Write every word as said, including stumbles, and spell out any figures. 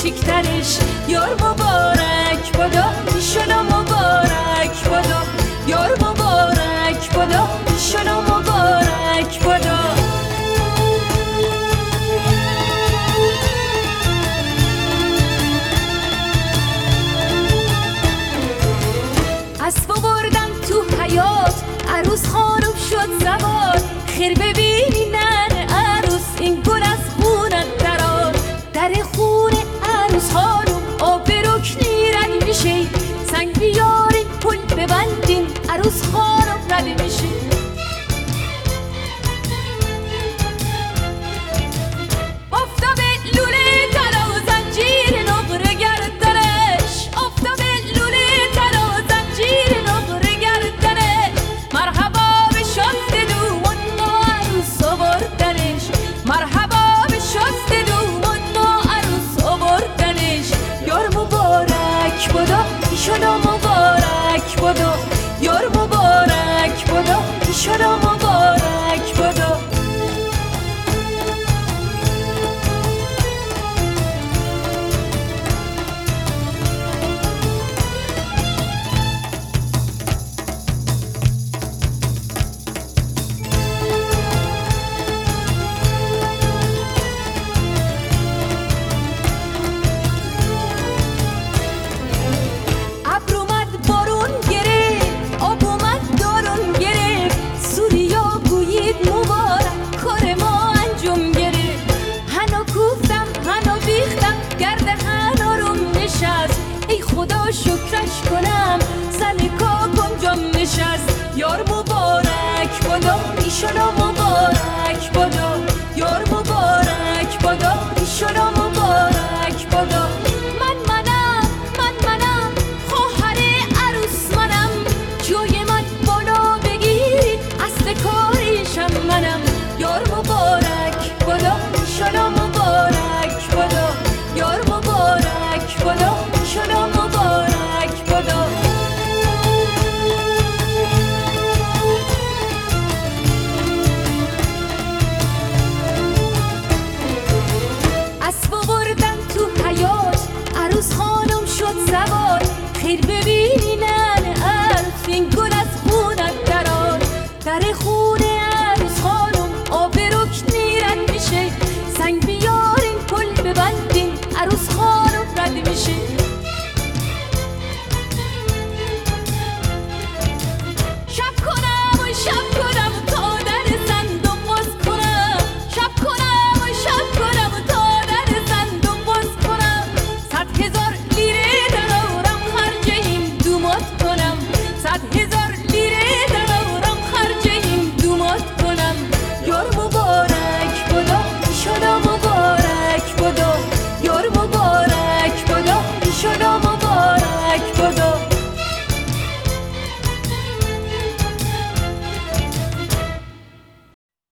کوچیکترش یار مبارک بادا ایشالا مبارک بادا یار مبارک بادا ایشالا مبارک بادا اسبا بردم تو حیات عروس خانم شد سوار خیر ببینی نن عروس این گل از خونت درار در خونه عروس خانم آب رکنی رد میشه سنگ بیارین پل ببندین عروس خانم رد میشه آفتاب لوله طلا و زنجیر نقره گردنش آفتاب لوله طلا و زنجیر نقره گردنش مرحبا به شست دومون ما عروس آوردنش مرحبا به شست دومون ما عروس آوردنش یار مبارک بادا ایشالا مبارک بادا یار مبارک بادا ایشالا مبارک بادا شکرش کنم زن کاکم جام نشست یار مبارک بادا ایشالا